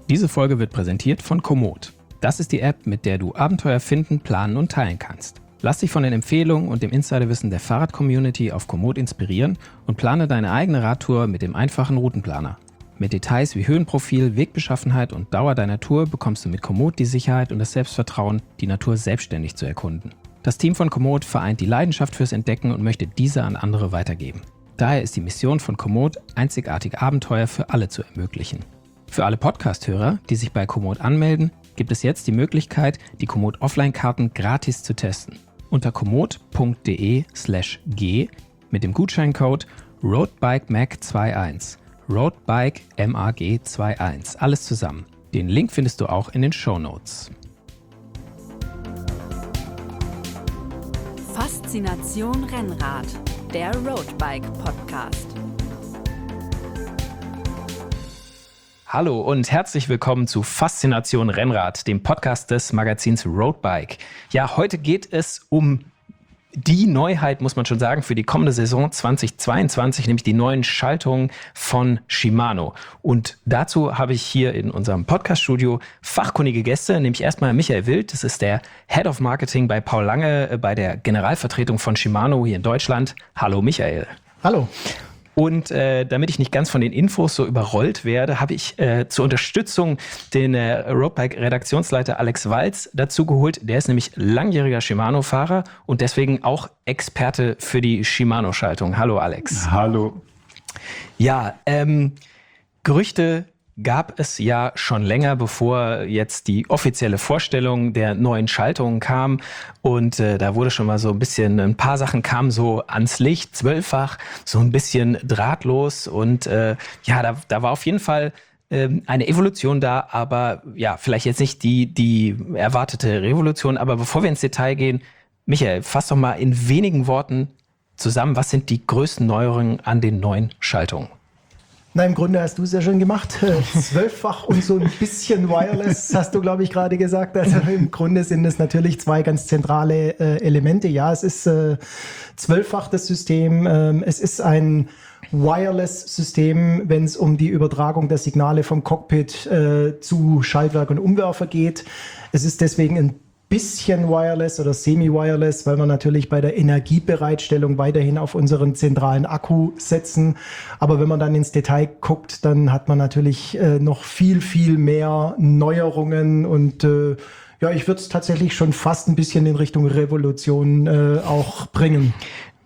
Diese Folge wird präsentiert von Komoot. Das ist die App, mit der du Abenteuer finden, planen und teilen kannst. Lass dich von den Empfehlungen und dem Insiderwissen der Fahrrad-Community auf Komoot inspirieren und plane deine eigene Radtour mit dem einfachen Routenplaner. Mit Details wie Höhenprofil, Wegbeschaffenheit und Dauer deiner Tour bekommst du mit Komoot die Sicherheit und das Selbstvertrauen, die Natur selbstständig zu erkunden. Das Team von Komoot vereint die Leidenschaft fürs Entdecken und möchte diese an andere weitergeben. Daher ist die Mission von Komoot, einzigartige Abenteuer für alle zu ermöglichen. Für alle Podcast-Hörer, die sich bei Komoot anmelden, gibt es jetzt die Möglichkeit, die Komoot Offline-Karten gratis zu testen. Unter komoot.de/g mit dem Gutscheincode RoadBikeMag21. RoadBikeMAG21. Alles zusammen. Den Link findest du auch in den Shownotes. Faszination Rennrad, der Roadbike Podcast. Hallo und herzlich willkommen zu Faszination Rennrad, dem Podcast des Magazins Roadbike. Ja, heute geht es um die Neuheit, muss man schon sagen, für die kommende Saison 2022, nämlich die neuen Schaltungen von Shimano. Und dazu habe ich hier in unserem Podcaststudio fachkundige Gäste, nämlich erstmal Michael Wild, das ist der Head of Marketing bei Paul Lange, bei der Generalvertretung von Shimano hier in Deutschland. Hallo Michael. Hallo. Und damit ich nicht ganz von den Infos so überrollt werde, habe ich zur Unterstützung den Roadbike-Redaktionsleiter Alex Walz dazu geholt. Der ist nämlich langjähriger Shimano-Fahrer und deswegen auch Experte für die Shimano-Schaltung. Hallo Alex. Hallo. Ja, Gerüchte gab es ja schon länger, bevor jetzt die offizielle Vorstellung der neuen Schaltungen kam. Und da wurde schon mal so ein paar Sachen kamen so ans Licht, 12-fach, so ein bisschen drahtlos. Und da war auf jeden Fall eine Evolution da, aber ja, vielleicht jetzt nicht die erwartete Revolution. Aber bevor wir ins Detail gehen, Michael, fass doch mal in wenigen Worten zusammen, was sind die größten Neuerungen an den neuen Schaltungen? Na, im Grunde hast du es ja schon gemacht. 12-fach und so ein bisschen Wireless, hast du, glaube ich, gerade gesagt. Also im Grunde sind es natürlich zwei ganz zentrale Elemente. Ja, es ist 12-fach das System. Es ist ein Wireless-System, wenn es um die Übertragung der Signale vom Cockpit zu Schaltwerk und Umwerfer geht. Es ist deswegen ein bisschen wireless oder semi-wireless, weil wir natürlich bei der Energiebereitstellung weiterhin auf unseren zentralen Akku setzen. Aber wenn man dann ins Detail guckt, dann hat man natürlich noch viel, viel mehr Neuerungen und ich würde es tatsächlich schon fast ein bisschen in Richtung Revolution auch bringen.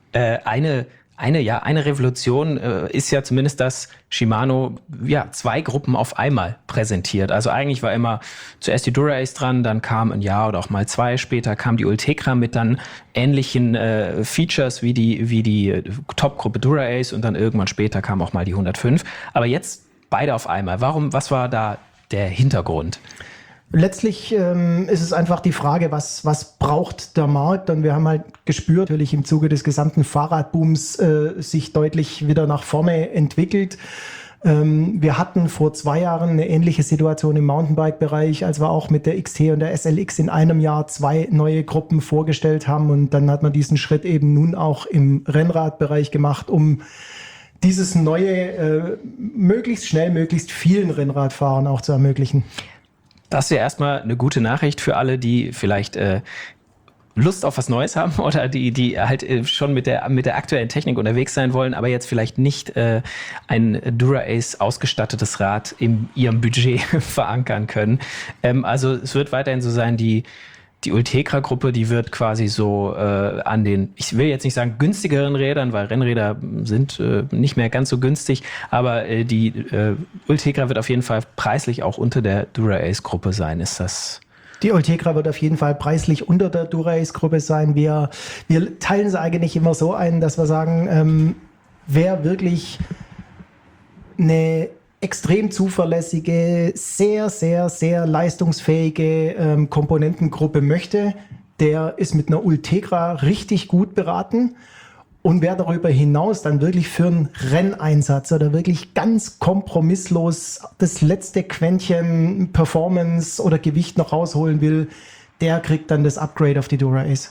Eine Revolution ist ja zumindest, dass Shimano zwei Gruppen auf einmal präsentiert. Also eigentlich war immer zuerst die Dura-Ace dran, dann kam ein Jahr oder auch mal zwei später kam die Ultegra mit dann ähnlichen Features wie die Top-Gruppe Dura-Ace und dann irgendwann später kam auch mal die 105. Aber jetzt beide auf einmal. Was war da der Hintergrund? Letztlich ist es einfach die Frage, was braucht der Markt? Und wir haben halt gespürt, natürlich im Zuge des gesamten Fahrradbooms sich deutlich wieder nach vorne entwickelt. Wir hatten vor 2 Jahren eine ähnliche Situation im Mountainbike-Bereich, als wir auch mit der XT und der SLX in einem Jahr 2 neue Gruppen vorgestellt haben. Und dann hat man diesen Schritt eben nun auch im Rennradbereich gemacht, um dieses neue möglichst schnell, möglichst vielen Rennradfahrern auch zu ermöglichen. Das ist ja erstmal eine gute Nachricht für alle, die vielleicht Lust auf was Neues haben oder die halt schon mit der aktuellen Technik unterwegs sein wollen, aber jetzt vielleicht nicht ein Dura-Ace ausgestattetes Rad in ihrem Budget verankern können. Also es wird weiterhin so sein, die Ultegra-Gruppe, die wird quasi so an den, ich will jetzt nicht sagen günstigeren Rädern, weil Rennräder sind nicht mehr ganz so günstig, aber die Ultegra wird auf jeden Fall preislich auch unter der Dura-Ace-Gruppe sein. Ist das? Die Ultegra wird auf jeden Fall preislich unter der Dura-Ace-Gruppe sein. Wir teilen es eigentlich immer so ein, dass wir sagen, wer wirklich eine extrem zuverlässige, sehr, sehr, sehr leistungsfähige Komponentengruppe möchte, der ist mit einer Ultegra richtig gut beraten. Und wer darüber hinaus dann wirklich für einen Renneinsatz oder wirklich ganz kompromisslos das letzte Quäntchen Performance oder Gewicht noch rausholen will, der kriegt dann das Upgrade auf die Dura-Ace.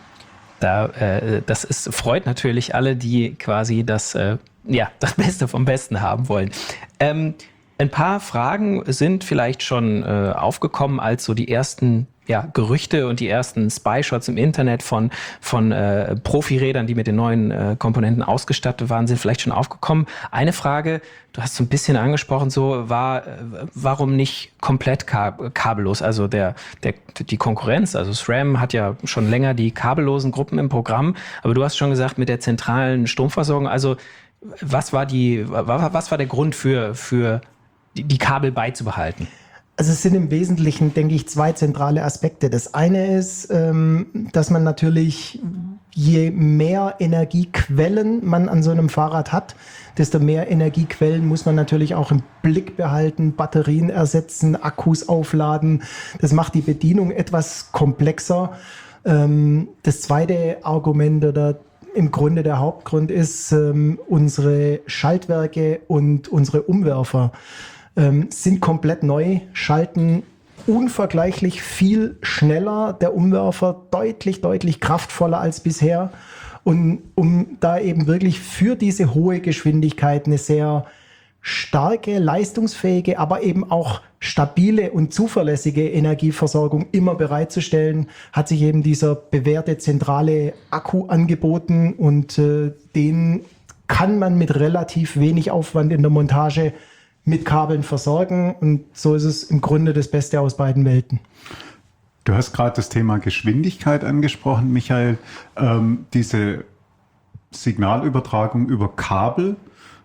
Freut natürlich alle, die quasi das Beste vom Besten haben wollen. Ein paar Fragen sind vielleicht schon aufgekommen, als so die ersten Gerüchte und die ersten Spy-Shots im Internet von Profirädern, die mit den neuen Komponenten ausgestattet waren, sind vielleicht schon aufgekommen. Eine Frage, du hast so ein bisschen angesprochen, war, warum nicht komplett kabellos? Also die Konkurrenz, also SRAM hat ja schon länger die kabellosen Gruppen im Programm, aber du hast schon gesagt, mit der zentralen Stromversorgung, also was war der Grund für die Kabel beizubehalten? Also es sind im Wesentlichen, denke ich, zwei zentrale Aspekte. Das eine ist, dass man natürlich, je mehr Energiequellen man an so einem Fahrrad hat, desto mehr Energiequellen muss man natürlich auch im Blick behalten, Batterien ersetzen, Akkus aufladen. Das macht die Bedienung etwas komplexer. Das zweite Argument oder im Grunde der Hauptgrund ist, unsere Schaltwerke und unsere Umwerfer sind komplett neu, schalten unvergleichlich viel schneller, der Umwerfer deutlich kraftvoller als bisher. Und um da eben wirklich für diese hohe Geschwindigkeit eine sehr starke, leistungsfähige, aber eben auch stabile und zuverlässige Energieversorgung immer bereitzustellen, hat sich eben dieser bewährte zentrale Akku angeboten und den kann man mit relativ wenig Aufwand in der Montage mit Kabeln versorgen und so ist es im Grunde das Beste aus beiden Welten. Du hast gerade das Thema Geschwindigkeit angesprochen, Michael. Diese Signalübertragung über Kabel,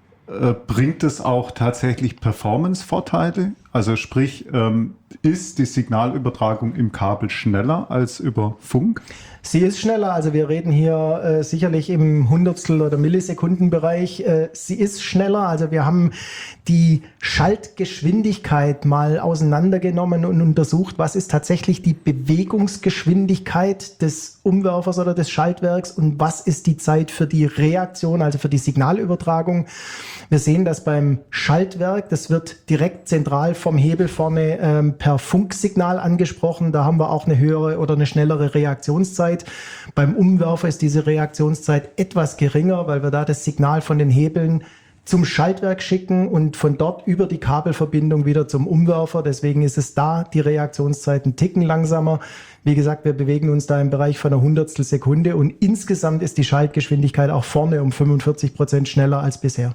bringt es auch tatsächlich Performance-Vorteile? Also sprich, ist die Signalübertragung im Kabel schneller als über Funk? Sie ist schneller, also wir reden hier sicherlich im Hundertstel- oder Millisekundenbereich. Sie ist schneller, also wir haben die Schaltgeschwindigkeit mal auseinandergenommen und untersucht, was ist tatsächlich die Bewegungsgeschwindigkeit des Umwerfers oder des Schaltwerks und was ist die Zeit für die Reaktion, also für die Signalübertragung. Wir sehen das beim Schaltwerk, das wird direkt zentral vom Hebel vorne per Funksignal angesprochen. Da haben wir auch eine höhere oder eine schnellere Reaktionszeit. Beim Umwerfer ist diese Reaktionszeit etwas geringer, weil wir da das Signal von den Hebeln zum Schaltwerk schicken und von dort über die Kabelverbindung wieder zum Umwerfer. Deswegen ist es da die Reaktionszeit ein Ticken langsamer. Wie gesagt, wir bewegen uns da im Bereich von einer Hundertstel Sekunde und insgesamt ist die Schaltgeschwindigkeit auch vorne um 45% schneller als bisher.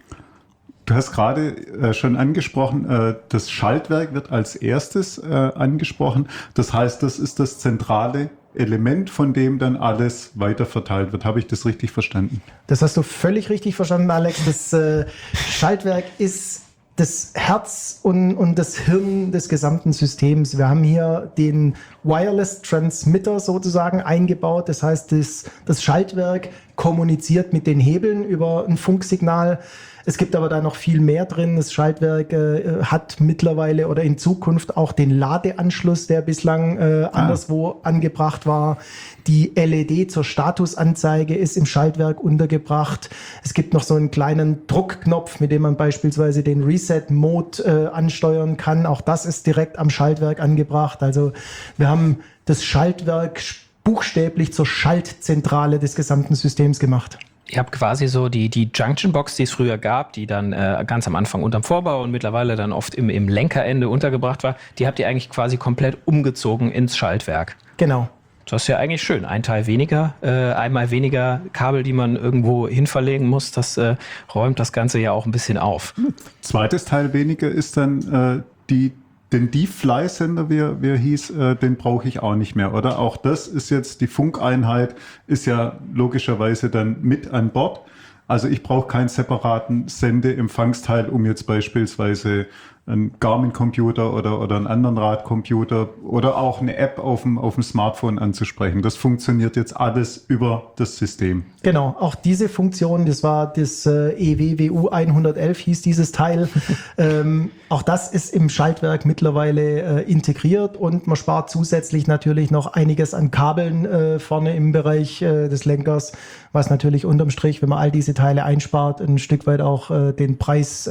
Du hast gerade schon angesprochen, das Schaltwerk wird als erstes angesprochen. Das heißt, das ist das zentrale Element, von dem dann alles weiter verteilt wird. Habe ich das richtig verstanden? Das hast du völlig richtig verstanden, Alex. Das Schaltwerk ist das Herz und das Hirn des gesamten Systems. Wir haben hier den Wireless Transmitter sozusagen eingebaut. Das heißt, das Schaltwerk kommuniziert mit den Hebeln über ein Funksignal. Es gibt aber da noch viel mehr drin. Das Schaltwerk hat mittlerweile oder in Zukunft auch den Ladeanschluss, der bislang anderswo angebracht war. Die LED zur Statusanzeige ist im Schaltwerk untergebracht. Es gibt noch so einen kleinen Druckknopf, mit dem man beispielsweise den Reset-Mode ansteuern kann. Auch das ist direkt am Schaltwerk angebracht. Also wir haben das Schaltwerk buchstäblich zur Schaltzentrale des gesamten Systems gemacht. Ihr habt quasi so die Junction-Box, die es früher gab, die dann ganz am Anfang unterm Vorbau und mittlerweile dann oft im Lenkerende untergebracht war, die habt ihr eigentlich quasi komplett umgezogen ins Schaltwerk. Genau. Das ist ja eigentlich schön. Ein Teil weniger, einmal weniger Kabel, die man irgendwo hin verlegen muss. Das räumt das Ganze ja auch ein bisschen auf. Zweites Teil weniger ist dann den D-Fly-Sender, wie er hieß, den brauche ich auch nicht mehr, oder? Auch das ist jetzt, die Funkeinheit ist ja logischerweise dann mit an Bord. Also ich brauche keinen separaten Sendeempfangsteil, um jetzt beispielsweise einen Garmin-Computer oder einen anderen Radcomputer oder auch eine App auf dem Smartphone anzusprechen. Das funktioniert jetzt alles über das System. Genau, auch diese Funktion, das war das EWWU 111 hieß dieses Teil. Auch das ist im Schaltwerk mittlerweile integriert und man spart zusätzlich natürlich noch einiges an Kabeln vorne im Bereich des Lenkers, was natürlich unterm Strich, wenn man all diese Teile einspart, ein Stück weit auch den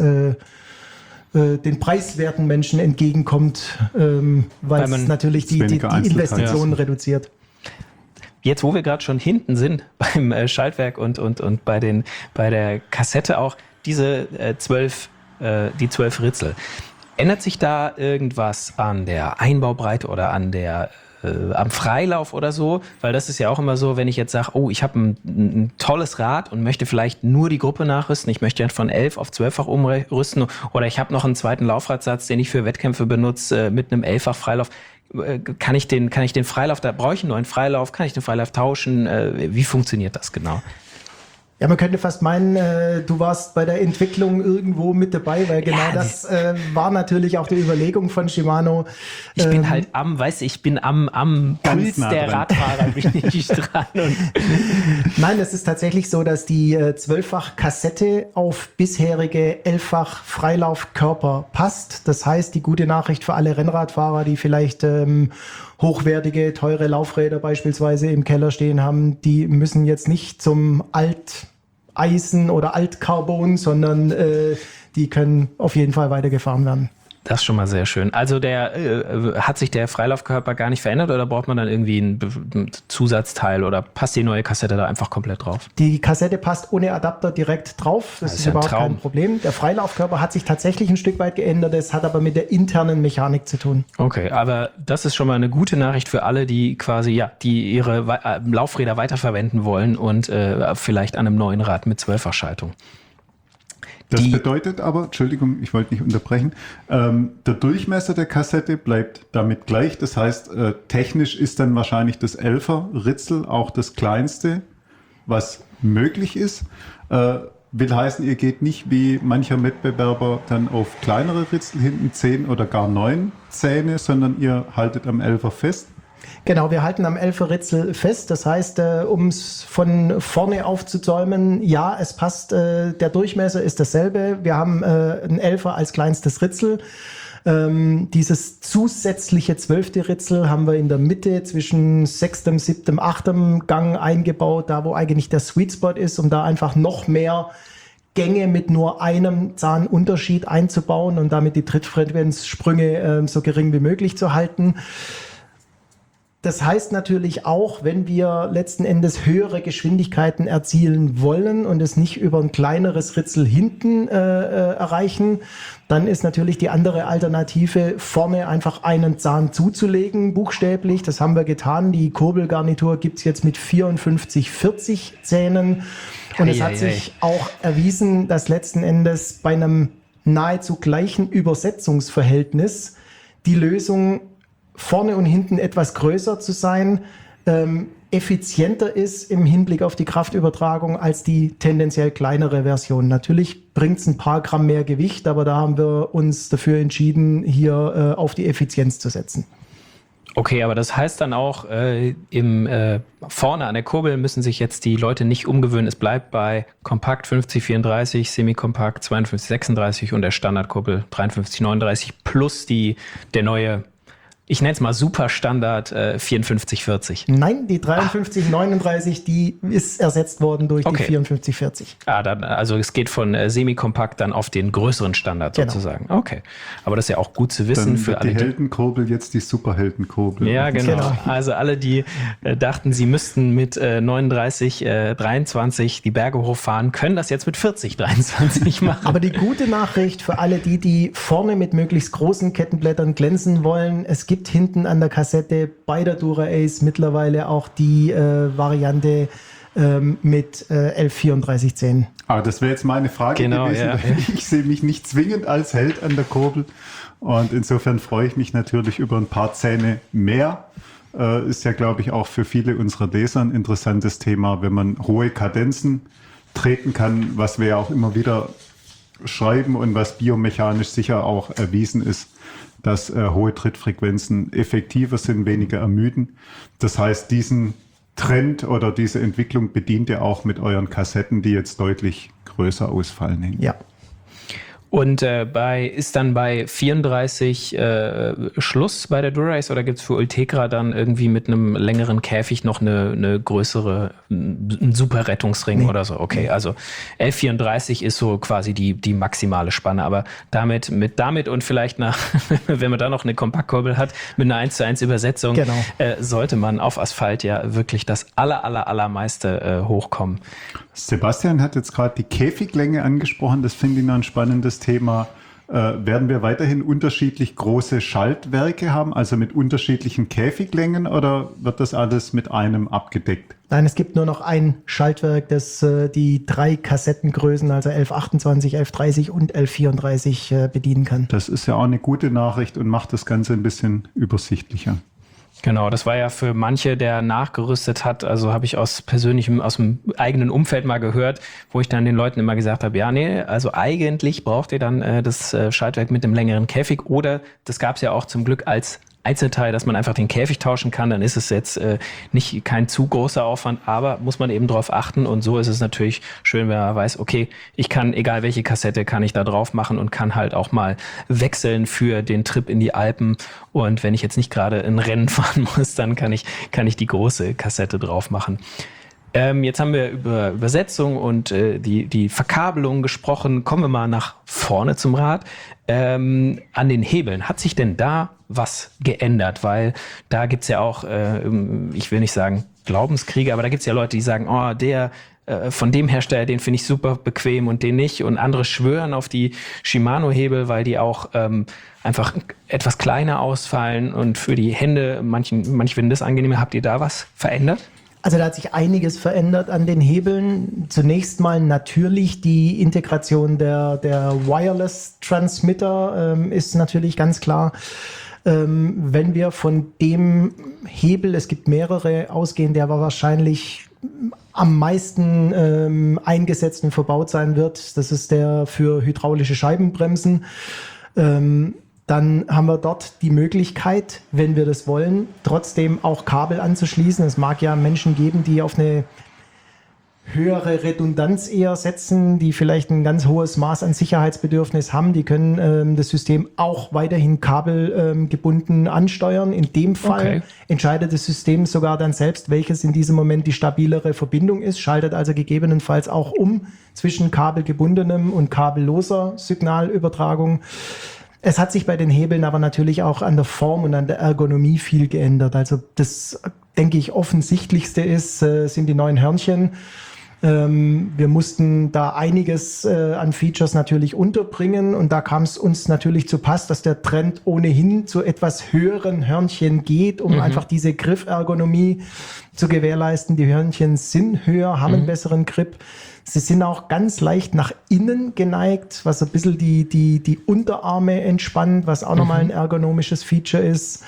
preiswerten Menschen entgegenkommt, weil es natürlich die Investitionen reduziert. Jetzt, wo wir gerade schon hinten sind beim Schaltwerk und bei der Kassette auch, diese 12 die 12 Ritzel. Ändert sich da irgendwas an der Einbaubreite oder an der am Freilauf oder so? Weil das ist ja auch immer so, wenn ich jetzt sage, oh, ich habe ein tolles Rad und möchte vielleicht nur die Gruppe nachrüsten, ich möchte ja von 11 auf 12-fach umrüsten oder ich habe noch einen zweiten Laufradsatz, den ich für Wettkämpfe benutze mit einem 11-fach Freilauf. Kann ich den Freilauf, da brauche ich einen neuen Freilauf, kann ich den Freilauf tauschen? Wie funktioniert das genau? Ja, man könnte fast meinen, du warst bei der Entwicklung irgendwo mit dabei, weil genau das war natürlich auch die Überlegung von Shimano. Ich bin halt am Puls der Radfahrer bin ich dran. Nein, es ist tatsächlich so, dass die 12-fach Kassette auf bisherige 11-fach Freilaufkörper passt. Das heißt, die gute Nachricht für alle Rennradfahrer, die vielleicht hochwertige, teure Laufräder beispielsweise im Keller stehen haben, die müssen jetzt nicht zum Alteisen oder Altcarbon, sondern die können auf jeden Fall weitergefahren werden. Das ist schon mal sehr schön. Also hat sich der Freilaufkörper gar nicht verändert oder braucht man dann irgendwie ein Zusatzteil oder passt die neue Kassette da einfach komplett drauf? Die Kassette passt ohne Adapter direkt drauf. Das ist ja überhaupt kein Problem. Der Freilaufkörper hat sich tatsächlich ein Stück weit geändert. Das hat aber mit der internen Mechanik zu tun. Okay, aber das ist schon mal eine gute Nachricht für alle, die quasi die ihre Laufräder weiterverwenden wollen und vielleicht an einem neuen Rad mit 12-fach-Schaltung. Das bedeutet aber, Entschuldigung, ich wollte nicht unterbrechen, der Durchmesser der Kassette bleibt damit gleich. Das heißt, technisch ist dann wahrscheinlich das 11er Ritzel auch das kleinste, was möglich ist. Will heißen, ihr geht nicht wie mancher Wettbewerber dann auf kleinere Ritzel hinten 10 oder gar 9 Zähne, sondern ihr haltet am 11er fest. Genau, wir halten am 11er Ritzel fest. Das heißt, um es von vorne aufzuzäumen, ja, es passt, der Durchmesser ist dasselbe. Wir haben einen 11er als kleinstes Ritzel. Dieses zusätzliche 12. Ritzel haben wir in der Mitte zwischen 6., 7., 8. Gang eingebaut, da wo eigentlich der Sweet Spot ist, um da einfach noch mehr Gänge mit nur einem Zahnunterschied einzubauen und damit die Trittfrequenzsprünge so gering wie möglich zu halten. Das heißt natürlich auch, wenn wir letzten Endes höhere Geschwindigkeiten erzielen wollen und es nicht über ein kleineres Ritzel hinten erreichen, dann ist natürlich die andere Alternative, vorne einfach einen Zahn zuzulegen, buchstäblich. Das haben wir getan. Die Kurbelgarnitur gibt's jetzt mit 54-40 Zähnen. Und es hat sich auch erwiesen, dass letzten Endes bei einem nahezu gleichen Übersetzungsverhältnis die Lösung vorne und hinten etwas größer zu sein, effizienter ist im Hinblick auf die Kraftübertragung als die tendenziell kleinere Version. Natürlich bringt es ein paar Gramm mehr Gewicht, aber da haben wir uns dafür entschieden, hier auf die Effizienz zu setzen. Okay, aber das heißt dann auch, vorne an der Kurbel müssen sich jetzt die Leute nicht umgewöhnen. Es bleibt bei Kompakt 50-34, Semi-Kompakt 52-36 und der Standardkurbel 53-39 plus der neue, ich nenne es mal Superstandard 54-40. Nein, die 53-39, die ist ersetzt worden durch die 54-40. Also es geht von Semi-Kompakt dann auf den größeren Standard sozusagen. Okay, aber das ist ja auch gut zu wissen dann für alle. Die Heldenkurbel jetzt die Superheldenkurbel. Ja, genau. Also alle, die dachten, sie müssten mit 39-23 die Berge hochfahren, können das jetzt mit 40-23 machen. Aber die gute Nachricht für alle die vorne mit möglichst großen Kettenblättern glänzen wollen, es gibt hinten an der Kassette bei der Dura-Ace mittlerweile auch die Variante mit 11-34 Zähnen. Aber das wäre jetzt meine Frage gewesen. Ja. Ich sehe mich nicht zwingend als Held an der Kurbel und insofern freue ich mich natürlich über ein paar Zähne mehr. Ist ja, glaube ich, auch für viele unserer Leser ein interessantes Thema, wenn man hohe Kadenzen treten kann, was wir ja auch immer wieder schreiben und was biomechanisch sicher auch erwiesen ist, dass hohe Trittfrequenzen effektiver sind, weniger ermüden. Das heißt, diesen Trend oder diese Entwicklung bedient ihr auch mit euren Kassetten, die jetzt deutlich größer ausfallen. Ja. Und ist dann bei 34 Schluss bei der Dura-Ace oder gibt es für Ultegra dann irgendwie mit einem längeren Käfig noch eine größere, einen super Rettungsring oder so? Okay, also 11-34 ist so quasi die maximale Spanne, aber damit und vielleicht wenn man da noch eine Kompaktkurbel hat, mit einer 1:1 Übersetzung, sollte man auf Asphalt ja wirklich das allermeiste hochkommen. Sebastian hat jetzt gerade die Käfiglänge angesprochen, das finde ich noch ein spannendes Thema. Thema, werden wir weiterhin unterschiedlich große Schaltwerke haben, also mit unterschiedlichen Käfiglängen, oder wird das alles mit einem abgedeckt? Nein, es gibt nur noch ein Schaltwerk, das die 3 Kassettengrößen, also 1128, 1130 und 1134 bedienen kann. Das ist ja auch eine gute Nachricht und macht das Ganze ein bisschen übersichtlicher. Genau, das war ja für manche, der nachgerüstet hat, also habe ich aus dem eigenen Umfeld mal gehört, wo ich dann den Leuten immer gesagt habe, ja, nee, also eigentlich braucht ihr dann das Schaltwerk mit dem längeren Käfig, oder das gab es ja auch zum Glück als Einzelteil, dass man einfach den Käfig tauschen kann, dann ist es jetzt kein zu großer Aufwand, aber muss man eben drauf achten, und so ist es natürlich schön, wenn man weiß, okay, ich kann, egal welche Kassette, kann ich da drauf machen und kann halt auch mal wechseln für den Trip in die Alpen, und wenn ich jetzt nicht gerade ein Rennen fahren muss, dann kann ich die große Kassette drauf machen. Jetzt haben wir über Übersetzung und die Verkabelung gesprochen. Kommen wir mal nach vorne zum Rad. An den Hebeln, hat sich denn da was geändert? Weil da gibt's ja auch, ich will nicht sagen Glaubenskriege, aber da gibt's ja Leute, die sagen, oh, der von dem Hersteller, den finde ich super bequem und den nicht. Und andere schwören auf die Shimano-Hebel, weil die auch einfach etwas kleiner ausfallen und für die Hände, manchen finden das angenehmer. Habt ihr da was verändert? Also da hat sich einiges verändert an den Hebeln. Zunächst mal natürlich die Integration der Wireless-Transmitter ist natürlich ganz klar. Wenn wir von dem Hebel, es gibt mehrere ausgehen, der aber wahrscheinlich am meisten eingesetzt und verbaut sein wird, das ist der für hydraulische Scheibenbremsen. Dann haben wir dort die Möglichkeit, wenn wir das wollen, trotzdem auch Kabel anzuschließen. Es mag ja Menschen geben, die auf eine höhere Redundanz eher setzen, die vielleicht ein ganz hohes Maß an Sicherheitsbedürfnis haben. Die können das System auch weiterhin kabelgebunden ansteuern. In dem Fall entscheidet das System sogar dann selbst, welches in diesem Moment die stabilere Verbindung ist, schaltet also gegebenenfalls auch um zwischen kabelgebundenem und kabelloser Signalübertragung. Es hat sich bei den Hebeln aber natürlich auch an der Form und an der Ergonomie viel geändert. Also das, denke ich, offensichtlichste sind die neuen Hörnchen. Wir mussten da einiges an Features natürlich unterbringen, und da kam es uns natürlich zu Pass, dass der Trend ohnehin zu etwas höheren Hörnchen geht, um einfach diese Griffergonomie zu gewährleisten. Die Hörnchen sind höher, haben einen besseren Grip. Sie sind auch ganz leicht nach innen geneigt, was ein bisschen die Unterarme entspannt, was auch nochmal ein ergonomisches Feature ist.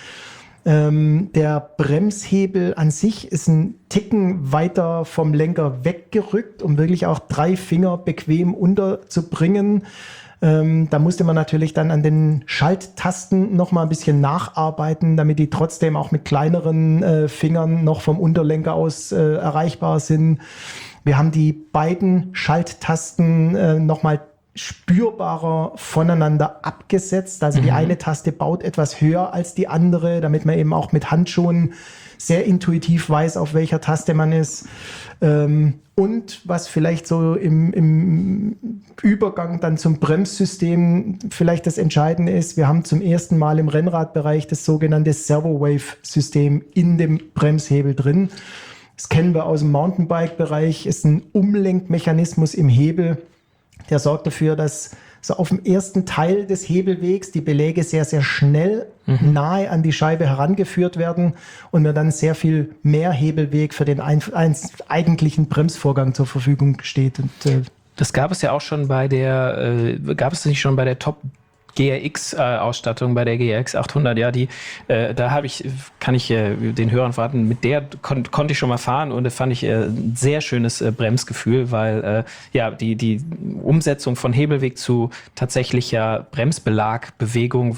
Der Bremshebel an sich ist ein Ticken weiter vom Lenker weggerückt, um wirklich auch 3 Finger bequem unterzubringen. Da musste man natürlich dann an den Schalttasten noch mal ein bisschen nacharbeiten, damit die trotzdem auch mit kleineren Fingern noch vom Unterlenker aus erreichbar sind. Wir haben die beiden Schalttasten noch mal spürbarer voneinander abgesetzt. Also die eine Taste baut etwas höher als die andere, damit man eben auch mit Handschuhen sehr intuitiv weiß, auf welcher Taste man ist. Und was vielleicht so im Übergang dann zum Bremssystem vielleicht das Entscheidende ist, wir haben zum ersten Mal im Rennradbereich das sogenannte Servo-Wave-System in dem Bremshebel drin. Das kennen wir aus dem Mountainbike-Bereich, ist ein Umlenkmechanismus im Hebel, der sorgt dafür, dass so auf dem ersten Teil des Hebelwegs die Beläge sehr, sehr schnell nahe an die Scheibe herangeführt werden und mir dann sehr viel mehr Hebelweg für den eigentlichen Bremsvorgang zur Verfügung steht. Und, das gab es ja auch schon bei gab es nicht schon bei der Top GRX-Ausstattung, bei der GRX 800, ja, kann ich den Hörern verraten, mit der konnte ich schon mal fahren, und das fand ich ein sehr schönes Bremsgefühl, weil die Umsetzung von Hebelweg zu tatsächlicher Bremsbelagbewegung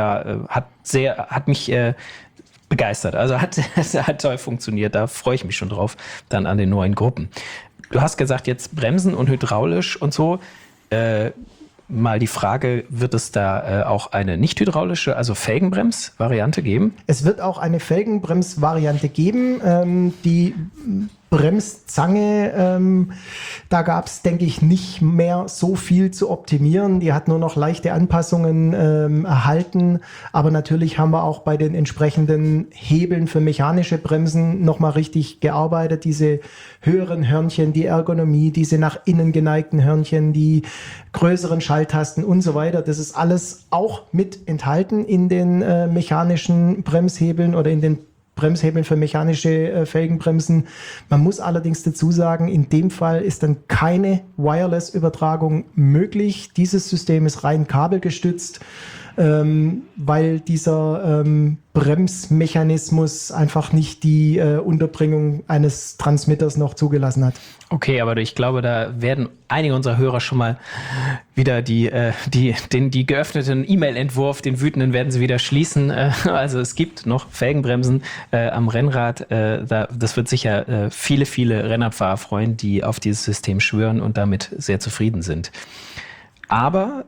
hat mich begeistert. Also hat toll funktioniert, da freue ich mich schon drauf, dann an den neuen Gruppen. Du hast gesagt, jetzt Bremsen und hydraulisch und so, mal die Frage, wird es da auch eine nicht hydraulische, also Felgenbremsvariante geben? Es wird auch eine Felgenbremsvariante geben. Die Bremszange, da gab es, denke ich, nicht mehr so viel zu optimieren. Die hat nur noch leichte Anpassungen erhalten. Aber natürlich haben wir auch bei den entsprechenden Hebeln für mechanische Bremsen nochmal richtig gearbeitet. Diese höheren Hörnchen, die Ergonomie, diese nach innen geneigten Hörnchen, die größeren Schalttasten und so weiter. Das ist alles auch mit enthalten in den mechanischen Bremshebeln oder in den Bremshebeln für mechanische Felgenbremsen. Man muss allerdings dazu sagen, in dem Fall ist dann keine Wireless-Übertragung möglich. Dieses System ist rein kabelgestützt, weil dieser Bremsmechanismus einfach nicht die Unterbringung eines Transmitters noch zugelassen hat. Okay, aber ich glaube, da werden einige unserer Hörer schon mal wieder die geöffneten E-Mail-Entwurf, den wütenden werden sie wieder schließen. Also es gibt noch Felgenbremsen am Rennrad. Das wird sicher viele Rennradfahrer freuen, die auf dieses System schwören und damit sehr zufrieden sind. Aber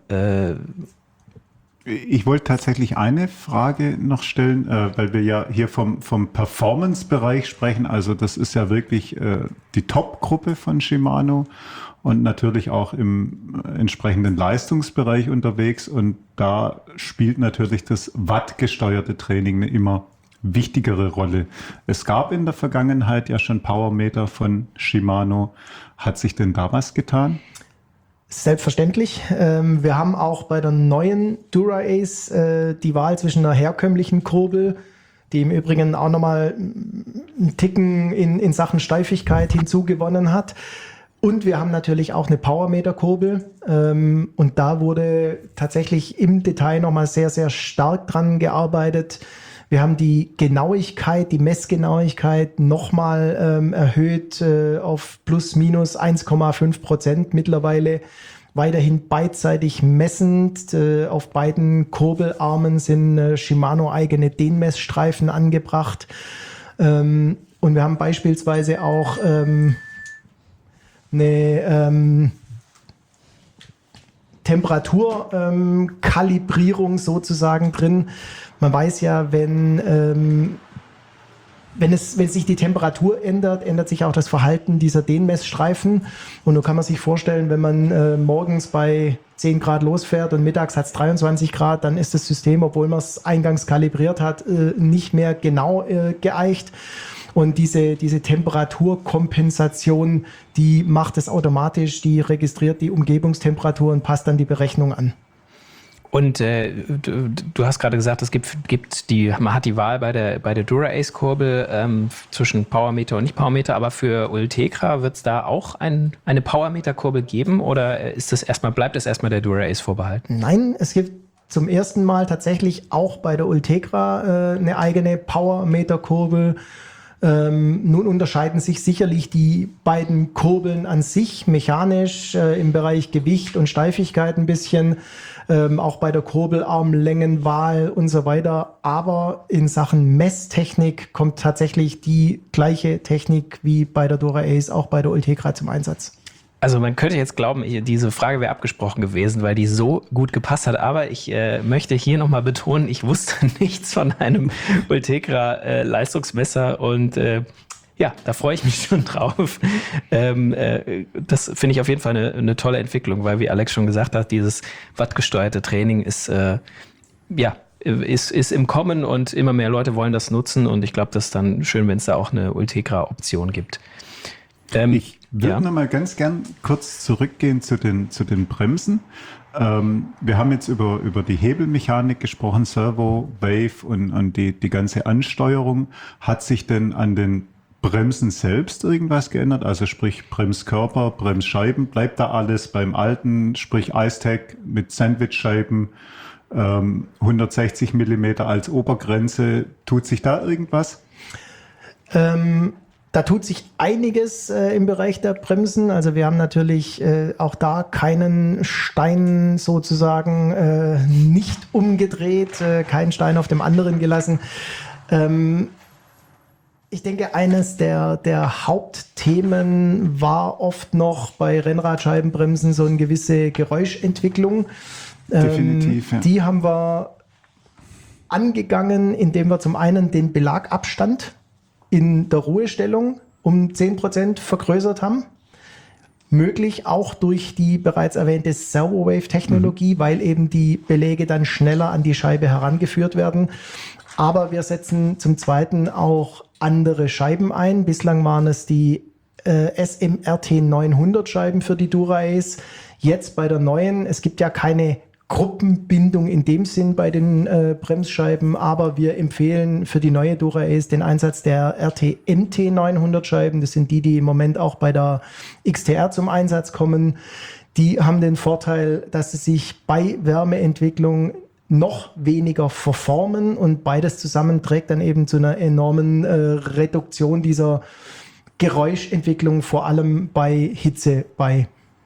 ich wollte tatsächlich eine Frage noch stellen, weil wir ja hier vom Performance-Bereich sprechen. Also das ist ja wirklich die Top-Gruppe von Shimano und natürlich auch im entsprechenden Leistungsbereich unterwegs. Und da spielt natürlich das wattgesteuerte Training eine immer wichtigere Rolle. Es gab in der Vergangenheit ja schon Powermeter von Shimano. Hat sich denn da was getan? Selbstverständlich. Wir haben auch bei der neuen Dura-Ace die Wahl zwischen einer herkömmlichen Kurbel, die im Übrigen auch nochmal einen Ticken in Sachen Steifigkeit hinzugewonnen hat. Und wir haben natürlich auch eine Powermeter-Kurbel. Und da wurde tatsächlich im Detail nochmal sehr, sehr stark dran gearbeitet. Wir haben die Genauigkeit, die Messgenauigkeit nochmal erhöht auf plus minus 1,5% mittlerweile. Weiterhin beidseitig messend. Auf beiden Kurbelarmen sind Shimano-eigene Dehnmessstreifen angebracht. Und wir haben beispielsweise auch eine Temperaturkalibrierung sozusagen drin. Man weiß ja, wenn sich die Temperatur ändert, ändert sich auch das Verhalten dieser Dehnmessstreifen. Und so kann man sich vorstellen, wenn man morgens bei 10 Grad losfährt und mittags hat es 23 Grad, dann ist das System, obwohl man es eingangs kalibriert hat, nicht mehr genau geeicht. Und diese Temperaturkompensation, die macht es automatisch, die registriert die Umgebungstemperatur und passt dann die Berechnung an. Und du hast gerade gesagt, man hat die Wahl bei der Dura-Ace-Kurbel zwischen Powermeter und Nicht-Powermeter, aber für Ultegra wird es da auch eine Powermeter-Kurbel geben oder bleibt es erstmal der Dura-Ace vorbehalten? Nein, es gibt zum ersten Mal tatsächlich auch bei der Ultegra eine eigene Powermeter-Kurbel. Nun unterscheiden sich sicherlich die beiden Kurbeln an sich mechanisch im Bereich Gewicht und Steifigkeit ein bisschen, auch bei der Kurbelarmlängenwahl und so weiter. Aber in Sachen Messtechnik kommt tatsächlich die gleiche Technik wie bei der Dura-Ace auch bei der Ultegra zum Einsatz. Also man könnte jetzt glauben, diese Frage wäre abgesprochen gewesen, weil die so gut gepasst hat. Aber ich möchte hier nochmal betonen, ich wusste nichts von einem Ultegra Leistungsmesser und da freue ich mich schon drauf. Das finde ich auf jeden Fall eine tolle Entwicklung, weil wie Alex schon gesagt hat, dieses wattgesteuerte Training ist im Kommen und immer mehr Leute wollen das nutzen und ich glaube, das ist dann schön, wenn es da auch eine Ultegra-Option gibt. Ich würde noch mal ganz gern kurz zurückgehen zu den Bremsen. Wir haben jetzt über die Hebelmechanik gesprochen, Servo, Wave und die ganze Ansteuerung. Hat sich denn an den Bremsen selbst irgendwas geändert? Also sprich Bremskörper, Bremsscheiben, bleibt da alles beim alten, sprich Icetec mit Sandwichscheiben, 160 Millimeter als Obergrenze. Tut sich da irgendwas? Da tut sich einiges im Bereich der Bremsen. Also wir haben natürlich auch da keinen Stein sozusagen nicht umgedreht, keinen Stein auf dem anderen gelassen. Ich denke, eines der Hauptthemen war oft noch bei Rennradscheibenbremsen so eine gewisse Geräuschentwicklung. Definitiv, ja. Die haben wir angegangen, indem wir zum einen den Belagabstand in der Ruhestellung um 10% vergrößert haben. Möglich auch durch die bereits erwähnte Servo-Wave-Technologie, weil eben die Beläge dann schneller an die Scheibe herangeführt werden. Aber wir setzen zum Zweiten auch andere Scheiben ein. Bislang waren es die SMRT 900 Scheiben für die Dura-Ace. Jetzt bei der neuen, es gibt ja keine Gruppenbindung in dem Sinn bei den Bremsscheiben, aber wir empfehlen für die neue Dura-Ace den Einsatz der RT-MT 900 Scheiben. Das sind die im Moment auch bei der XTR zum Einsatz kommen. Die haben den Vorteil, dass sie sich bei Wärmeentwicklung noch weniger verformen und beides zusammen trägt dann eben zu einer enormen Reduktion dieser Geräuschentwicklung, vor allem bei Hitze bei.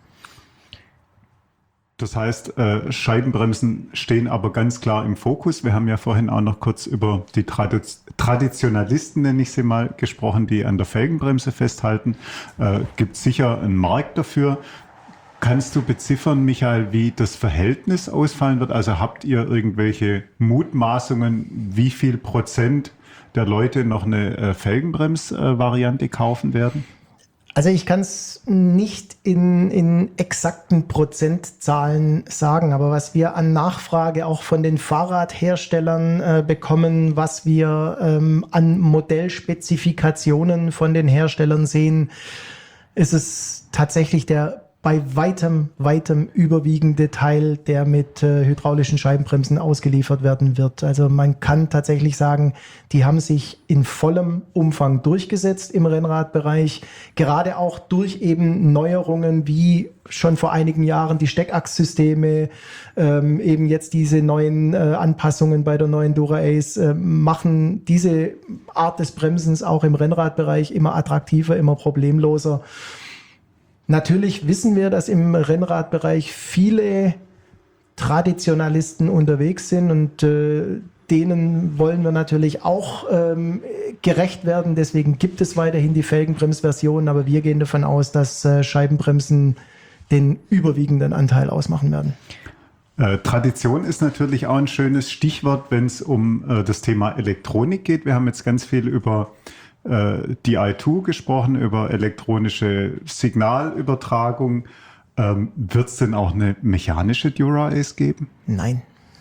Das heißt, Scheibenbremsen stehen aber ganz klar im Fokus. Wir haben ja vorhin auch noch kurz über die Traditionalisten, nenne ich sie mal, gesprochen, die an der Felgenbremse festhalten. Gibt sicher einen Markt dafür. Kannst du beziffern, Michael, wie das Verhältnis ausfallen wird? Also habt ihr irgendwelche Mutmaßungen, wie viel Prozent der Leute noch eine Felgenbremsvariante kaufen werden? Also ich kann es nicht in exakten Prozentzahlen sagen, aber was wir an Nachfrage auch von den Fahrradherstellern bekommen, was wir an Modellspezifikationen von den Herstellern sehen, ist es tatsächlich der bei weitem überwiegende Teil, der mit hydraulischen Scheibenbremsen ausgeliefert werden wird. Also man kann tatsächlich sagen, die haben sich in vollem Umfang durchgesetzt im Rennradbereich, gerade auch durch eben Neuerungen wie schon vor einigen Jahren die Steckachssysteme, eben jetzt diese neuen Anpassungen bei der neuen Dura-Ace machen diese Art des Bremsens auch im Rennradbereich immer attraktiver, immer problemloser. Natürlich wissen wir, dass im Rennradbereich viele Traditionalisten unterwegs sind und denen wollen wir natürlich auch gerecht werden. Deswegen gibt es weiterhin die Felgenbremsversion, aber wir gehen davon aus, dass Scheibenbremsen den überwiegenden Anteil ausmachen werden. Tradition ist natürlich auch ein schönes Stichwort, wenn es um das Thema Elektronik geht. Wir haben jetzt ganz viel über die i2 gesprochen, über elektronische Signalübertragung. Wird es denn auch eine mechanische Dura-Ace geben? Nein.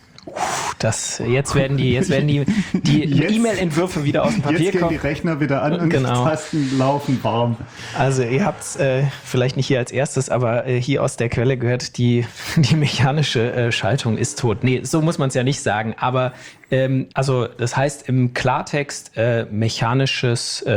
Jetzt werden die E-Mail-Entwürfe wieder aus dem Papier kommen. Jetzt gehen die Rechner wieder an und genau. Die Tasten laufen warm. Also ihr habt es vielleicht nicht hier als erstes, aber hier aus der Quelle gehört, die mechanische Schaltung ist tot. Nee, so muss man es ja nicht sagen. Aber also das heißt im Klartext eine mechanische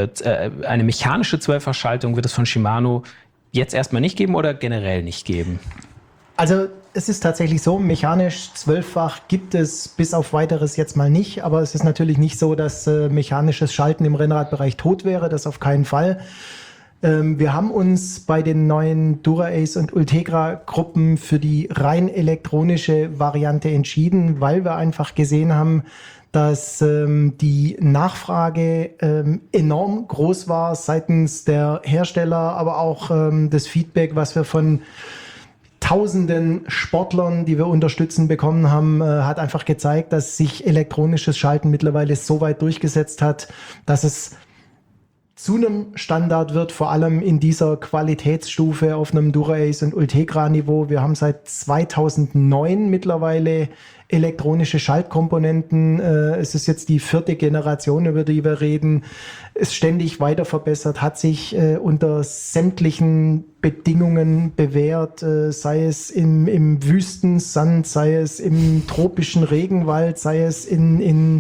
12-fach-Schaltung wird es von Shimano jetzt erstmal nicht geben oder generell nicht geben? Also es ist tatsächlich so, mechanisch 12-fach gibt es bis auf Weiteres jetzt mal nicht, aber es ist natürlich nicht so, dass mechanisches Schalten im Rennradbereich tot wäre, das auf keinen Fall. Wir haben uns bei den neuen Dura-Ace und Ultegra-Gruppen für die rein elektronische Variante entschieden, weil wir einfach gesehen haben, dass die Nachfrage enorm groß war seitens der Hersteller, aber auch das Feedback, was wir von Tausenden Sportlern, die wir unterstützen bekommen haben, hat einfach gezeigt, dass sich elektronisches Schalten mittlerweile so weit durchgesetzt hat, dass es zu einem Standard wird, vor allem in dieser Qualitätsstufe auf einem Dura-Ace und Ultegra-Niveau. Wir haben seit 2009 mittlerweile elektronische Schaltkomponenten. Es ist jetzt die 4. Generation, über die wir reden. Ist ständig weiter verbessert, hat sich unter sämtlichen Bedingungen bewährt, sei es im Wüstensand, sei es im tropischen Regenwald, sei es in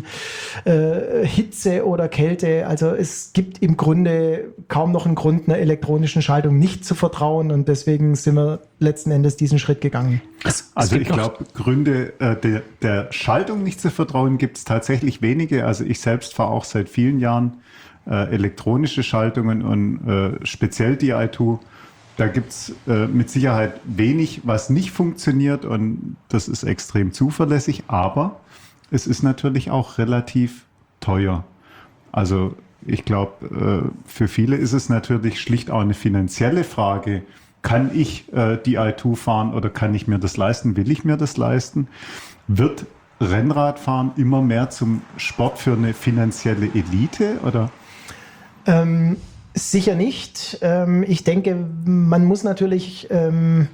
Hitze oder Kälte. Also es gibt im Grunde kaum noch einen Grund, einer elektronischen Schaltung nicht zu vertrauen und deswegen sind wir letzten Endes diesen Schritt gegangen. Also ich glaube, Gründe der Schaltung nicht zu vertrauen gibt es tatsächlich wenige. Also ich selbst fahre auch seit vielen Jahren elektronische Schaltungen und speziell die i2. Da gibt es mit Sicherheit wenig, was nicht funktioniert und das ist extrem zuverlässig, aber es ist natürlich auch relativ teuer. Also ich glaube, für viele ist es natürlich schlicht auch eine finanzielle Frage. Kann ich die i2 fahren oder kann ich mir das leisten? Will ich mir das leisten? Wird Rennradfahren immer mehr zum Sport für eine finanzielle Elite oder? Sicher nicht. Ich denke, man muss natürlich ein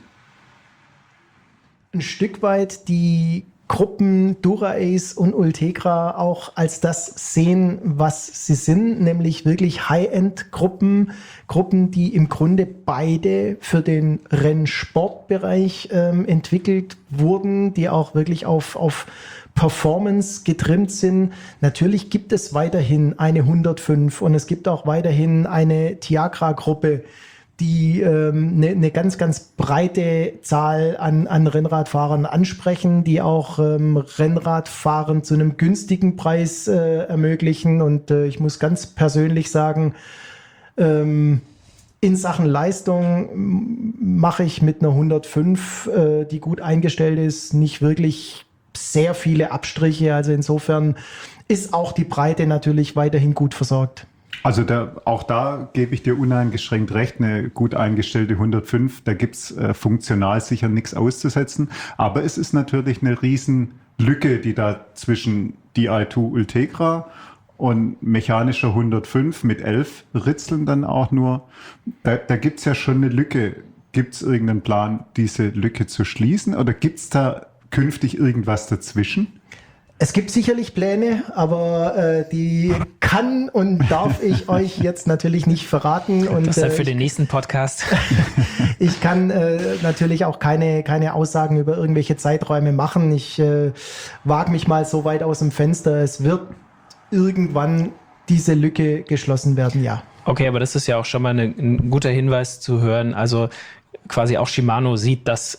Stück weit die Gruppen Dura-Ace und Ultegra auch als das sehen, was sie sind, nämlich wirklich High-End-Gruppen, die im Grunde beide für den Rennsportbereich entwickelt wurden, die auch wirklich auf Performance getrimmt sind. Natürlich gibt es weiterhin eine 105 und es gibt auch weiterhin eine Tiagra-Gruppe, die eine ganz, ganz breite Zahl an Rennradfahrern ansprechen, die auch Rennradfahren zu einem günstigen Preis ermöglichen. Und ich muss ganz persönlich sagen, in Sachen Leistung mache ich mit einer 105, die gut eingestellt ist, nicht wirklich sehr viele Abstriche. Also insofern ist auch die Breite natürlich weiterhin gut versorgt. Also auch da gebe ich dir uneingeschränkt recht, eine gut eingestellte 105, da gibt's funktional sicher nichts auszusetzen. Aber es ist natürlich eine Riesenlücke, die da zwischen Di2 Ultegra und mechanischer 105 mit 11 Ritzeln dann auch nur. Da gibt's ja schon eine Lücke. Gibt's irgendeinen Plan, diese Lücke zu schließen? Oder gibt's da künftig irgendwas dazwischen? Es gibt sicherlich Pläne, aber die kann und darf ich euch jetzt natürlich nicht verraten. Und das ist dann für den nächsten Podcast. Ich kann natürlich auch keine Aussagen über irgendwelche Zeiträume machen. Ich wage mich mal so weit aus dem Fenster. Es wird irgendwann diese Lücke geschlossen werden, ja. Okay, aber das ist ja auch schon mal ein guter Hinweis zu hören. Also quasi auch Shimano sieht, dass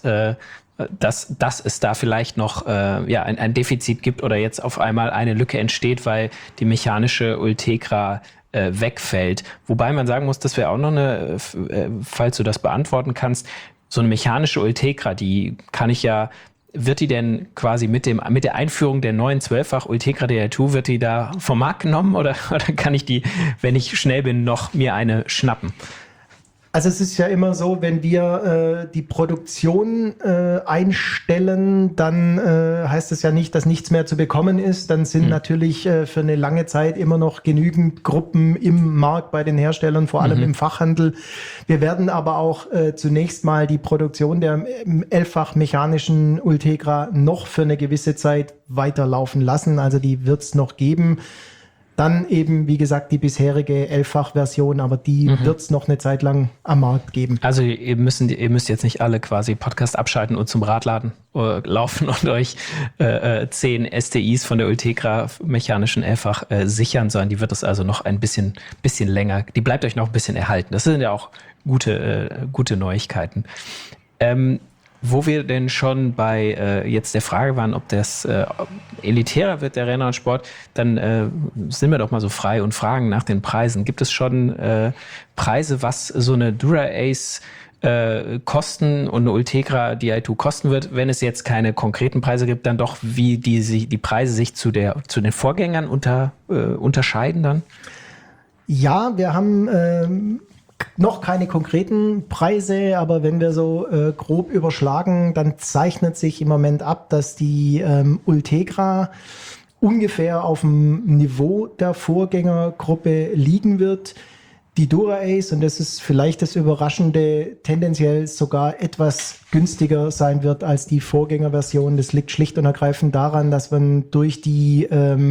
es da vielleicht noch ein Defizit gibt oder jetzt auf einmal eine Lücke entsteht, weil die mechanische Ultegra wegfällt. Wobei man sagen muss, das wäre auch noch eine, falls du das beantworten kannst, so eine mechanische Ultegra, die kann ich ja, wird die denn quasi mit der Einführung der neuen 12-fach Ultegra Di2, wird die da vom Markt genommen oder kann ich die, wenn ich schnell bin, noch mir eine schnappen? Also es ist ja immer so, wenn wir die Produktion einstellen, dann heißt es ja nicht, dass nichts mehr zu bekommen ist. Dann sind natürlich für eine lange Zeit immer noch genügend Gruppen im Markt bei den Herstellern, vor allem im Fachhandel. Wir werden aber auch zunächst mal die Produktion der 11-fach mechanischen Ultegra noch für eine gewisse Zeit weiterlaufen lassen. Also die wird es noch geben. Dann eben, wie gesagt, die bisherige 11-fach-Version, aber die wird es noch eine Zeit lang am Markt geben. Also ihr müsst jetzt nicht alle quasi Podcast abschalten und zum Radladen laufen und euch 10 STIs von der Ultegra mechanischen 11-fach sichern, sondern die wird es also noch ein bisschen länger, die bleibt euch noch ein bisschen erhalten. Das sind ja auch gute Neuigkeiten. Wo wir denn schon bei jetzt der Frage waren, ob das elitärer wird, der Rennradsport, dann sind wir doch mal so frei und fragen nach den Preisen. Gibt es schon Preise, was so eine Dura-Ace kosten und eine Ultegra Di2 kosten wird, wenn es jetzt keine konkreten Preise gibt, dann doch, wie die Preise sich zu den Vorgängern unterscheiden dann? Ja, wir haben noch keine konkreten Preise, aber wenn wir so grob überschlagen, dann zeichnet sich im Moment ab, dass die Ultegra ungefähr auf dem Niveau der Vorgängergruppe liegen wird. Die Dura-Ace, und das ist vielleicht das Überraschende, tendenziell sogar etwas günstiger sein wird als die Vorgängerversion. Das liegt schlicht und ergreifend daran, dass man durch die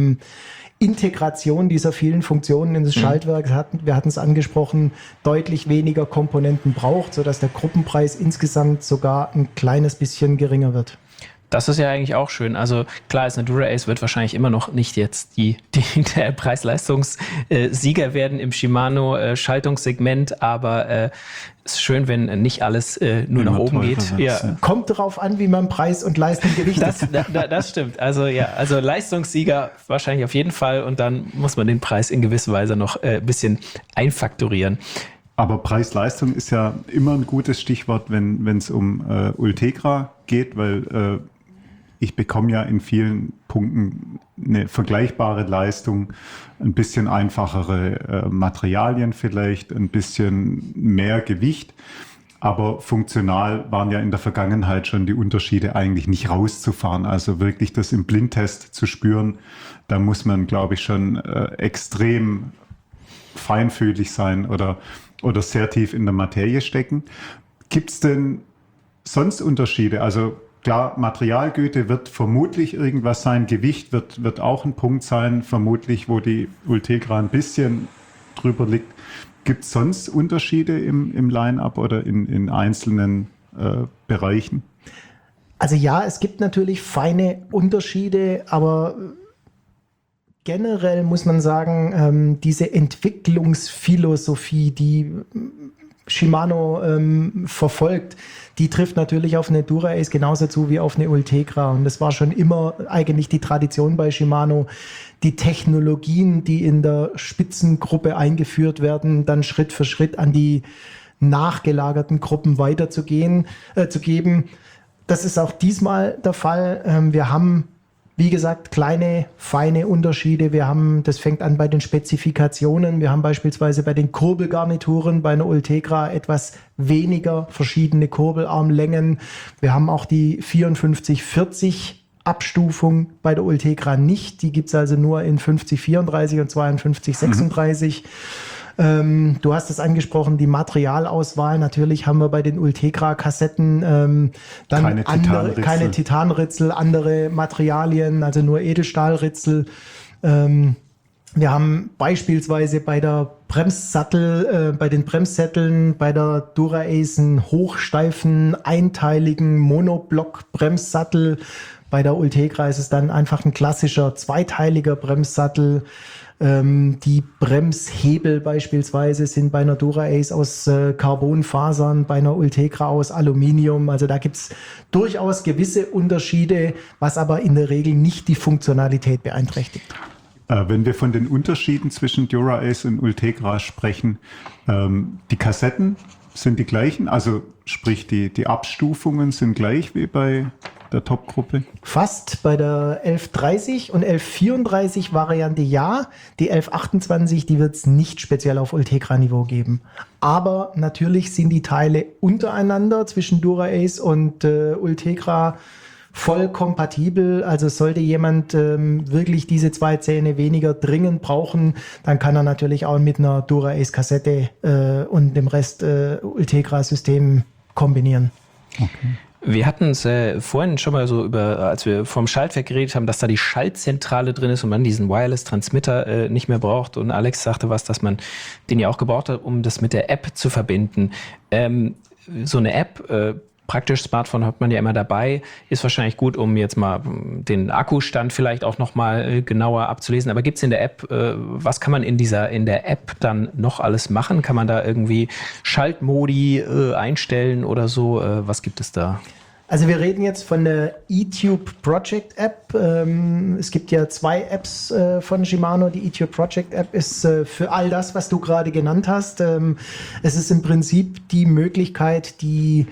Integration dieser vielen Funktionen in das Schaltwerk, wir hatten es angesprochen, deutlich weniger Komponenten braucht, sodass der Gruppenpreis insgesamt sogar ein kleines bisschen geringer wird. Das ist ja eigentlich auch schön. Also klar ist, eine Dura-Ace wird wahrscheinlich immer noch nicht jetzt der Preis-Leistungs-Sieger werden im Shimano-Schaltungssegment, aber es ist schön, wenn nicht alles nur nach oben geht. Ja. Kommt darauf an, wie man Preis und Leistung gewichtet. Das stimmt. Also Leistungssieger wahrscheinlich auf jeden Fall und dann muss man den Preis in gewisser Weise noch ein bisschen einfaktorieren. Aber Preis-Leistung ist ja immer ein gutes Stichwort, wenn es um Ultegra geht, weil ich bekomme ja in vielen Punkten eine vergleichbare Leistung, ein bisschen einfachere Materialien vielleicht, ein bisschen mehr Gewicht. Aber funktional waren ja in der Vergangenheit schon die Unterschiede eigentlich nicht rauszufahren. Also wirklich das im Blindtest zu spüren, da muss man, glaube ich, schon extrem feinfühlig sein oder sehr tief in der Materie stecken. Gibt es denn sonst Unterschiede? Also klar, Materialgüte wird vermutlich irgendwas sein, Gewicht wird auch ein Punkt sein, vermutlich, wo die Ultegra ein bisschen drüber liegt. Gibt es sonst Unterschiede im Line-Up oder in einzelnen Bereichen? Also ja, es gibt natürlich feine Unterschiede, aber generell muss man sagen, diese Entwicklungsphilosophie, die Shimano verfolgt, die trifft natürlich auf eine Dura-Ace genauso zu wie auf eine Ultegra. Und das war schon immer eigentlich die Tradition bei Shimano, die Technologien, die in der Spitzengruppe eingeführt werden, dann Schritt für Schritt an die nachgelagerten Gruppen weiterzugeben. Das ist auch diesmal der Fall. Wir haben, wie gesagt, kleine, feine Unterschiede. Das fängt an bei den Spezifikationen. Wir haben beispielsweise bei den Kurbelgarnituren bei einer Ultegra etwas weniger verschiedene Kurbelarmlängen. Wir haben auch die 54-40 Abstufung bei der Ultegra nicht. Die gibt es also nur in 50-34 und 52-36. Du hast es angesprochen, die Materialauswahl. Natürlich haben wir bei den Ultegra-Kassetten dann keine Titanritzel, andere Materialien, also nur Edelstahlritzel. Wir haben beispielsweise bei den Bremssätteln bei der Dura-Ace einen hochsteifen, einteiligen Monoblock-Bremssattel. Bei der Ultegra ist es dann einfach ein klassischer zweiteiliger Bremssattel. Die Bremshebel beispielsweise sind bei einer Dura-Ace aus Carbonfasern, bei einer Ultegra aus Aluminium. Also da gibt es durchaus gewisse Unterschiede, was aber in der Regel nicht die Funktionalität beeinträchtigt. Wenn wir von den Unterschieden zwischen Dura-Ace und Ultegra sprechen, die Kassetten sind die gleichen, also sprich die Abstufungen sind gleich wie bei der Top-Gruppe? Fast. Bei der 1130 und 1134 Variante ja. Die 1128, die wird es nicht speziell auf Ultegra-Niveau geben. Aber natürlich sind die Teile untereinander zwischen Dura-Ace und Ultegra voll kompatibel. Also sollte jemand wirklich diese zwei Zähne weniger dringend brauchen, dann kann er natürlich auch mit einer Dura-Ace-Kassette und dem Rest Ultegra-System kombinieren. Okay. Wir hatten es vorhin schon mal so als wir vom Schaltwerk geredet haben, dass da die Schaltzentrale drin ist und man diesen Wireless-Transmitter nicht mehr braucht. Und Alex sagte dass man den ja auch gebraucht hat, um das mit der App zu verbinden. So eine App, praktisch Smartphone hat man ja immer dabei, ist wahrscheinlich gut, um jetzt mal den Akkustand vielleicht auch nochmal genauer abzulesen. Aber gibt es in der App, was kann man in der App dann noch alles machen? Kann man da irgendwie Schaltmodi einstellen oder so? Was gibt es da? Also wir reden jetzt von der eTube Project App. Es gibt ja zwei Apps von Shimano. Die eTube Project App ist für all das, was du gerade genannt hast. Es ist im Prinzip die Möglichkeit, die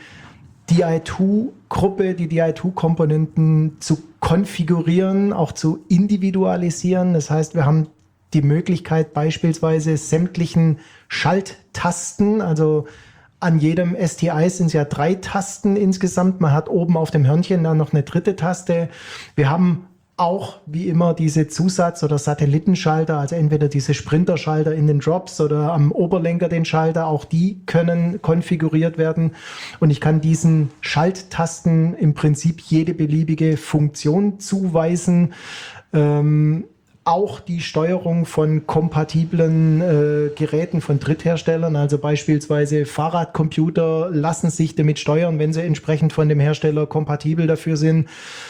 Di2-Gruppe, die Di2-Komponenten zu konfigurieren, auch zu individualisieren. Das heißt, wir haben die Möglichkeit, beispielsweise sämtlichen Schalttasten, also an jedem STI sind es ja 3 Tasten insgesamt. Man hat oben auf dem Hörnchen dann noch eine dritte Taste. Wir haben auch wie immer diese Zusatz- oder Satellitenschalter, also entweder diese Sprinterschalter in den Drops oder am Oberlenker den Schalter, auch die können konfiguriert werden. Und ich kann diesen Schalttasten im Prinzip jede beliebige Funktion zuweisen. Auch die Steuerung von kompatiblen Geräten von Drittherstellern, also beispielsweise Fahrradcomputer lassen sich damit steuern, wenn sie entsprechend von dem Hersteller kompatibel dafür sind.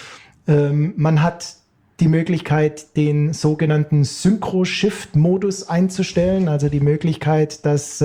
Man hat die Möglichkeit, den sogenannten Synchro-Shift-Modus einzustellen, also die Möglichkeit, dass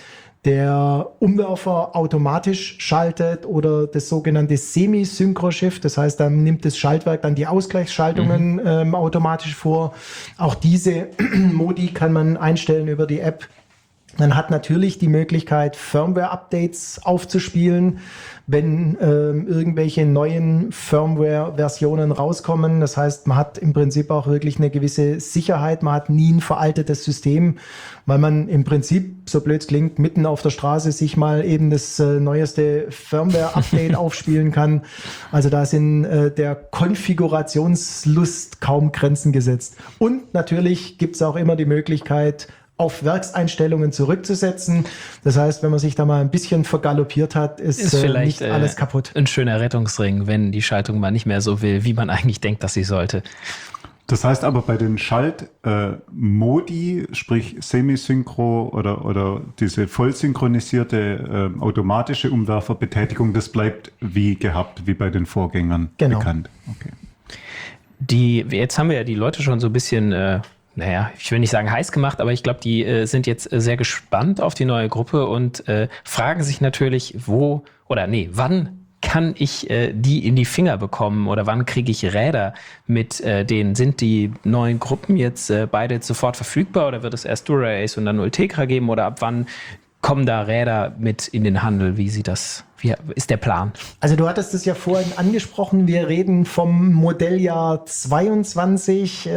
der Umwerfer automatisch schaltet oder das sogenannte Semi-Synchro-Shift, das heißt, dann nimmt das Schaltwerk dann die Ausgleichsschaltungen automatisch vor. Auch diese Modi kann man einstellen über die App. Man hat natürlich die Möglichkeit, Firmware-Updates aufzuspielen, wenn irgendwelche neuen Firmware-Versionen rauskommen. Das heißt, man hat im Prinzip auch wirklich eine gewisse Sicherheit. Man hat nie ein veraltetes System, weil man im Prinzip, so blöd es klingt, mitten auf der Straße sich mal eben das neueste Firmware-Update aufspielen kann. Also da sind der Konfigurationslust kaum Grenzen gesetzt. Und natürlich gibt es auch immer die Möglichkeit, auf Werkseinstellungen zurückzusetzen. Das heißt, wenn man sich da mal ein bisschen vergaloppiert hat, ist vielleicht nicht alles kaputt. Ein schöner Rettungsring, wenn die Schaltung mal nicht mehr so will, wie man eigentlich denkt, dass sie sollte. Das heißt aber bei den Schaltmodi, sprich Semisynchro oder diese voll synchronisierte automatische Umwerferbetätigung, das bleibt wie gehabt, wie bei den Vorgängern bekannt. Okay. Jetzt haben wir ja die Leute schon so ein bisschen, ich will nicht sagen heiß gemacht, aber ich glaube, die sind jetzt sehr gespannt auf die neue Gruppe und fragen sich natürlich, wann kann ich die in die Finger bekommen oder wann kriege ich Räder mit denen? Sind die neuen Gruppen jetzt beide sofort verfügbar oder wird es erst Dura-Ace und dann Ultegra geben oder ab wann kommen da Räder mit in den Handel? Wie ist der Plan? Also du hattest es ja vorhin angesprochen, wir reden vom Modelljahr 22.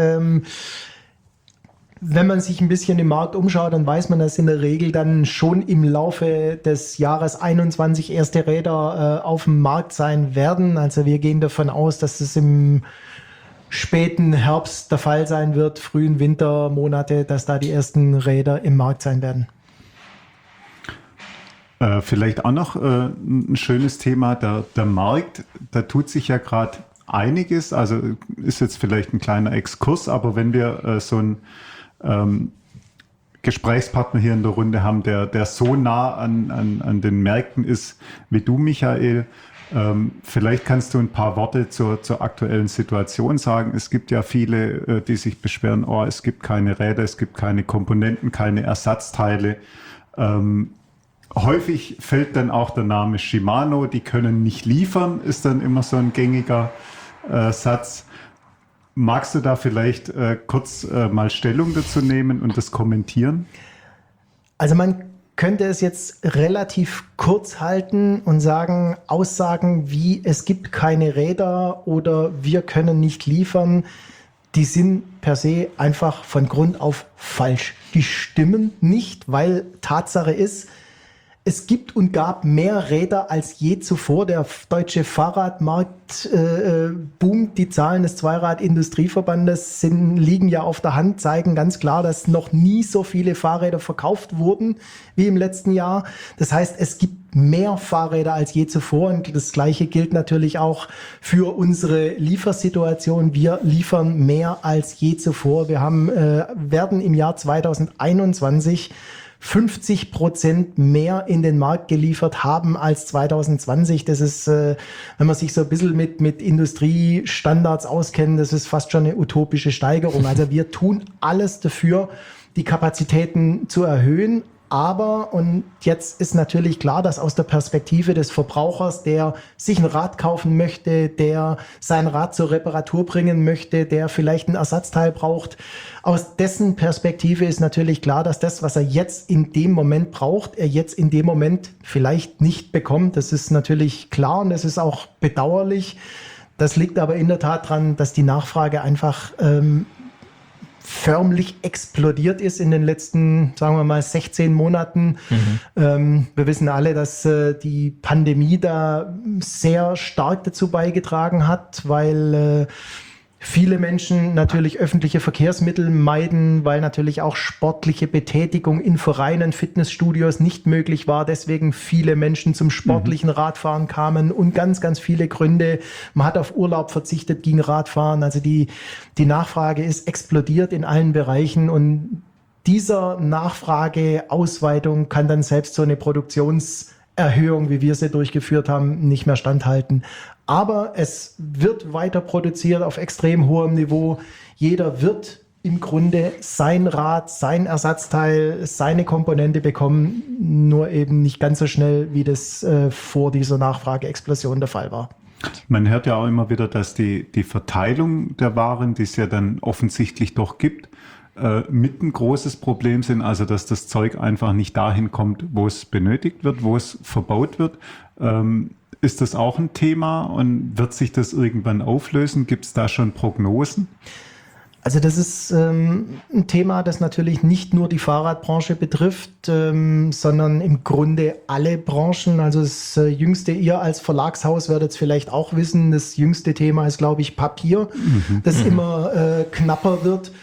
Wenn man sich ein bisschen im Markt umschaut, dann weiß man, dass in der Regel dann schon im Laufe des Jahres 21 erste Räder auf dem Markt sein werden. Also wir gehen davon aus, dass es im späten Herbst der Fall sein wird, frühen Wintermonate, dass da die ersten Räder im Markt sein werden. Vielleicht auch noch ein schönes Thema, der Markt, da tut sich ja gerade einiges, also ist jetzt vielleicht ein kleiner Exkurs, aber wenn wir so ein Gesprächspartner hier in der Runde haben, der so nah an den Märkten ist wie du, Michael. Vielleicht kannst du ein paar Worte zur aktuellen Situation sagen. Es gibt ja viele, die sich beschweren, es gibt keine Räder, es gibt keine Komponenten, keine Ersatzteile. Häufig fällt dann auch der Name Shimano, die können nicht liefern, ist dann immer so ein gängiger Satz. Magst du da vielleicht kurz mal Stellung dazu nehmen und das kommentieren? Also man könnte es jetzt relativ kurz halten und sagen, Aussagen wie es gibt keine Räder oder wir können nicht liefern, die sind per se einfach von Grund auf falsch. Die stimmen nicht, weil Tatsache ist, es gibt und gab mehr Räder als je zuvor. Der deutsche Fahrradmarkt boomt. Die Zahlen des Zweirad-Industrieverbandes liegen ja auf der Hand, zeigen ganz klar, dass noch nie so viele Fahrräder verkauft wurden wie im letzten Jahr. Das heißt, es gibt mehr Fahrräder als je zuvor. Und das Gleiche gilt natürlich auch für unsere Liefersituation. Wir liefern mehr als je zuvor. Wir werden im Jahr 2021 50% mehr in den Markt geliefert haben als 2020. Das ist, wenn man sich so ein bisschen mit Industriestandards auskennt, das ist fast schon eine utopische Steigerung. Also wir tun alles dafür, die Kapazitäten zu erhöhen. Aber, und jetzt ist natürlich klar, dass aus der Perspektive des Verbrauchers, der sich ein Rad kaufen möchte, der sein Rad zur Reparatur bringen möchte, der vielleicht ein Ersatzteil braucht, aus dessen Perspektive ist natürlich klar, dass das, was er jetzt in dem Moment braucht, er jetzt in dem Moment vielleicht nicht bekommt. Das ist natürlich klar und das ist auch bedauerlich. Das liegt aber in der Tat daran, dass die Nachfrage einfach förmlich explodiert ist in den letzten, sagen wir mal, 16 Monaten. Wir wissen alle, dass die Pandemie da sehr stark dazu beigetragen hat, weil viele Menschen natürlich öffentliche Verkehrsmittel meiden, weil natürlich auch sportliche Betätigung in Vereinen, Fitnessstudios nicht möglich war. Deswegen viele Menschen zum sportlichen Radfahren kamen und ganz, ganz viele Gründe. Man hat auf Urlaub verzichtet, ging Radfahren. Also die Nachfrage ist explodiert in allen Bereichen und dieser Nachfrageausweitung kann dann selbst so eine Produktionserhöhung, wie wir sie durchgeführt haben, nicht mehr standhalten. Aber es wird weiter produziert auf extrem hohem Niveau. Jeder wird im Grunde sein Rad, sein Ersatzteil, seine Komponente bekommen, nur eben nicht ganz so schnell, wie das vor dieser Nachfrageexplosion der Fall war. Man hört ja auch immer wieder, dass die Verteilung der Waren, die es ja dann offensichtlich doch gibt, mit ein großes Problem sind, also dass das Zeug einfach nicht dahin kommt, wo es benötigt wird, wo es verbaut wird. Ist das auch ein Thema und wird sich das irgendwann auflösen? Gibt es da schon Prognosen? Also das ist ein Thema, das natürlich nicht nur die Fahrradbranche betrifft, sondern im Grunde alle Branchen. Also das jüngste, ihr als Verlagshaus werdet es vielleicht auch wissen, das jüngste Thema ist, glaube ich, Papier, das immer knapper wird.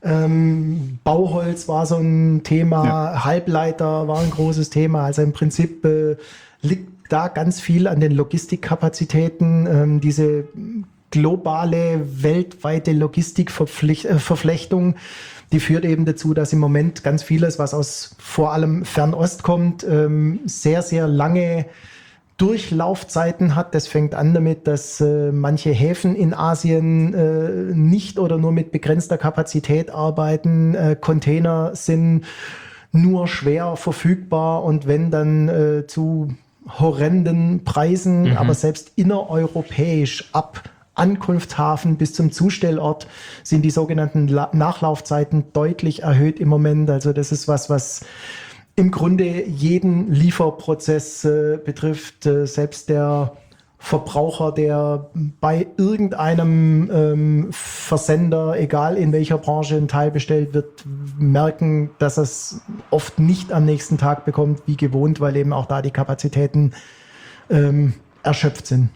Bauholz war so ein Thema, Halbleiter war ein großes Thema. Also im Prinzip liegt da ganz viel an den Logistikkapazitäten. Diese globale, weltweite Logistikverflechtung, die führt eben dazu, dass im Moment ganz vieles, was aus vor allem Fernost kommt, sehr, sehr lange Durchlaufzeiten hat. Das fängt an damit, dass manche Häfen in Asien nicht oder nur mit begrenzter Kapazität arbeiten. Container sind nur schwer verfügbar und wenn dann zu horrenden Preisen, aber selbst innereuropäisch ab Ankunftshafen bis zum Zustellort sind die sogenannten Nachlaufzeiten deutlich erhöht im Moment. Also das ist was im Grunde jeden Lieferprozess betrifft. Selbst der Verbraucher, der bei irgendeinem Versender, egal in welcher Branche, ein Teil bestellt, wird merken, dass er es oft nicht am nächsten Tag bekommt, wie gewohnt, weil eben auch da die Kapazitäten erschöpft sind.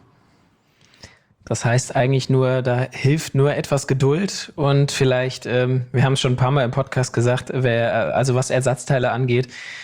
Das heißt eigentlich nur, da hilft nur etwas Geduld und vielleicht, wir haben es schon ein paar Mal im Podcast gesagt, also was Ersatzteile angeht,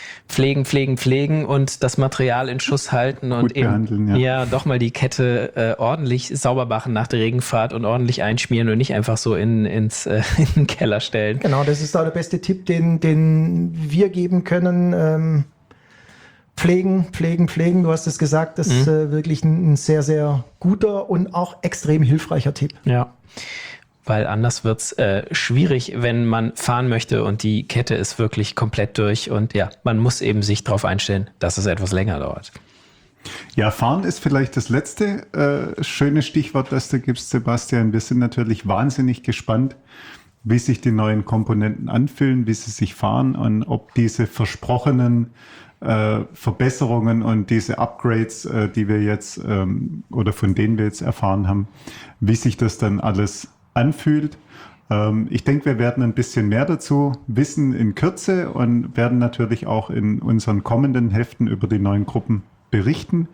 pflegen und das Material in Schuss halten und gut behandeln, ja, doch mal die Kette ordentlich sauber machen nach der Regenfahrt und ordentlich einschmieren und nicht einfach so in den Keller stellen. Genau, das ist da der beste Tipp, den wir geben können. Pflegen. Du hast es gesagt, das ist wirklich ein sehr, sehr guter und auch extrem hilfreicher Tipp. Ja, weil anders wird's schwierig, wenn man fahren möchte und die Kette ist wirklich komplett durch und ja, man muss eben sich darauf einstellen, dass es etwas länger dauert. Ja, fahren ist vielleicht das letzte schöne Stichwort, das du gibst, Sebastian. Wir sind natürlich wahnsinnig gespannt, wie sich die neuen Komponenten anfühlen, wie sie sich fahren und ob diese versprochenen Verbesserungen und diese Upgrades, die wir jetzt oder von denen wir jetzt erfahren haben, wie sich das dann alles anfühlt. Ich denke, wir werden ein bisschen mehr dazu wissen in Kürze und werden natürlich auch in unseren kommenden Heften über die neuen Gruppen berichten.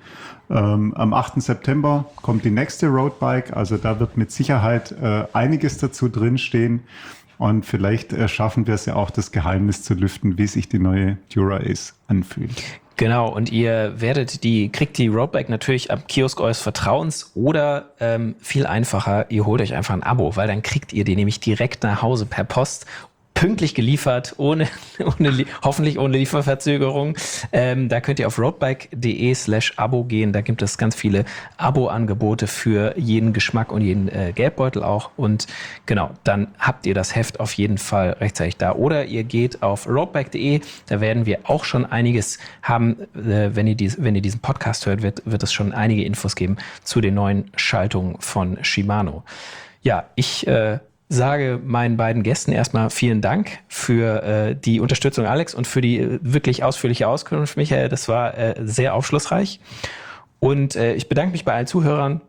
Am 8. September kommt die nächste Roadbike, also da wird mit Sicherheit einiges dazu drinstehen. Und vielleicht schaffen wir es ja auch, das Geheimnis zu lüften, wie sich die neue Dura-Ace anfühlt. Genau, und ihr kriegt die Roadbike natürlich am Kiosk eures Vertrauens oder viel einfacher, ihr holt euch einfach ein Abo, weil dann kriegt ihr die nämlich direkt nach Hause per Post, pünktlich geliefert, hoffentlich ohne Lieferverzögerung. Da könnt ihr auf roadbike.de/Abo gehen. Da gibt es ganz viele Abo-Angebote für jeden Geschmack und jeden Geldbeutel auch. Und genau, dann habt ihr das Heft auf jeden Fall rechtzeitig da. Oder ihr geht auf roadbike.de. Da werden wir auch schon einiges haben. Wenn ihr diesen Podcast hört, wird es schon einige Infos geben zu den neuen Schaltungen von Shimano. Ja, ich sage meinen beiden Gästen erstmal vielen Dank für die Unterstützung, Alex, und für die wirklich ausführliche Auskunft, Michael. Das war sehr aufschlussreich. Und ich bedanke mich bei allen Zuhörern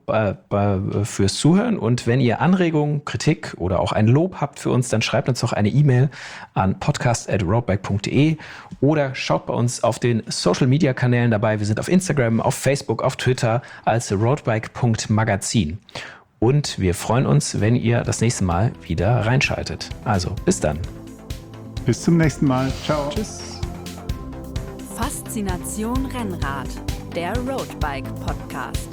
fürs Zuhören. Und wenn ihr Anregungen, Kritik oder auch ein Lob habt für uns, dann schreibt uns doch eine E-Mail an podcast@roadbike.de oder schaut bei uns auf den Social-Media-Kanälen dabei. Wir sind auf Instagram, auf Facebook, auf Twitter als roadbike.magazin. Und wir freuen uns, wenn ihr das nächste Mal wieder reinschaltet. Also, bis dann. Bis zum nächsten Mal. Ciao. Tschüss. Faszination Rennrad, der Roadbike Podcast.